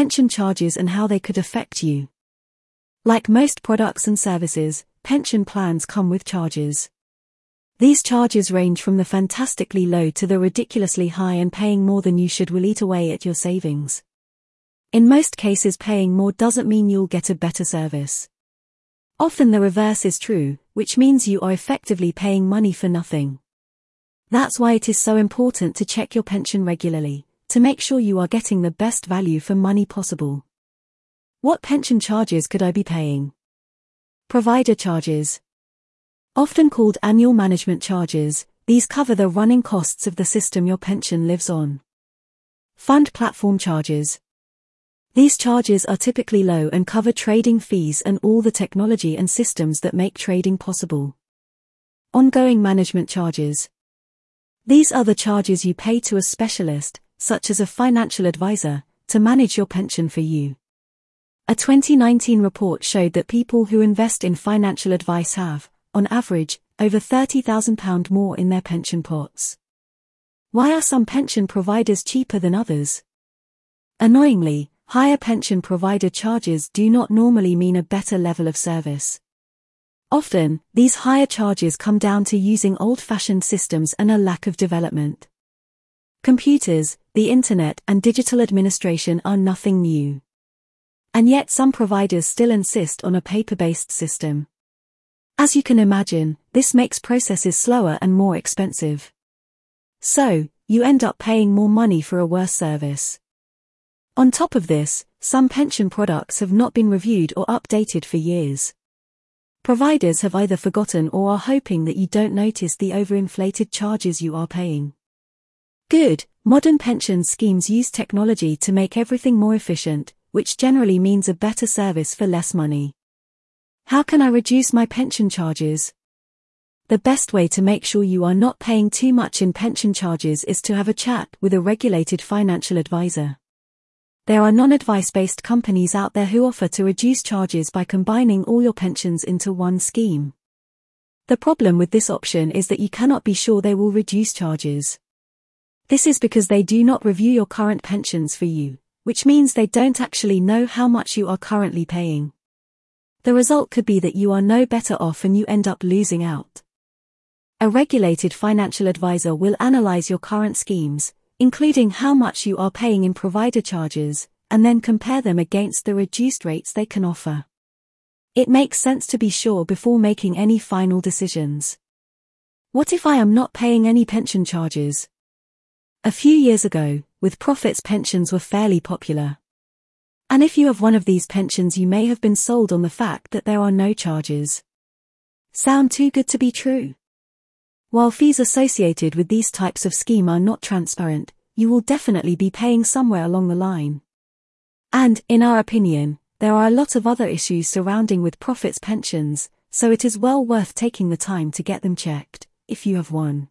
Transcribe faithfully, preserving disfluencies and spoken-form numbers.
Pension charges and how they could affect you. Like most products and services, pension plans come with charges. These charges range from the fantastically low to the ridiculously high, and paying more than you should will eat away at your savings. In most cases, paying more doesn't mean you'll get a better service. Often the reverse is true, which means you are effectively paying money for nothing. That's why it is so important to check your pension regularly, to make sure you are getting the best value for money possible. What pension charges could I be paying? Provider charges. Often called annual management charges, these cover the running costs of the system your pension lives on. Fund platform charges. These charges are typically low and cover trading fees and all the technology and systems that make trading possible. Ongoing management charges. These are the charges you pay to a specialist, such as a financial advisor, to manage your pension for you. A twenty nineteen report showed that people who invest in financial advice have, on average, over thirty thousand pounds more in their pension pots. Why are some pension providers cheaper than others? Annoyingly, higher pension provider charges do not normally mean a better level of service. Often, these higher charges come down to using old-fashioned systems and a lack of development. Computers, the internet, and digital administration are nothing new. And yet some providers still insist on a paper-based system. As you can imagine, this makes processes slower and more expensive. So, you end up paying more money for a worse service. On top of this, some pension products have not been reviewed or updated for years. Providers have either forgotten or are hoping that you don't notice the overinflated charges you are paying. Good, modern pension schemes use technology to make everything more efficient, which generally means a better service for less money. How can I reduce my pension charges? The best way to make sure you are not paying too much in pension charges is to have a chat with a regulated financial advisor. There are non-advice-based companies out there who offer to reduce charges by combining all your pensions into one scheme. The problem with this option is that you cannot be sure they will reduce charges. This is because they do not review your current pensions for you, which means they don't actually know how much you are currently paying. The result could be that you are no better off and you end up losing out. A regulated financial advisor will analyze your current schemes, including how much you are paying in provider charges, and then compare them against the reduced rates they can offer. It makes sense to be sure before making any final decisions. What if I am not paying any pension charges? A few years ago, with profits, pensions were fairly popular. And if you have one of these pensions, you may have been sold on the fact that there are no charges. Sound too good to be true? While fees associated with these types of scheme are not transparent, you will definitely be paying somewhere along the line. And, in our opinion, there are a lot of other issues surrounding with profits pensions, so it is well worth taking the time to get them checked, if you have one.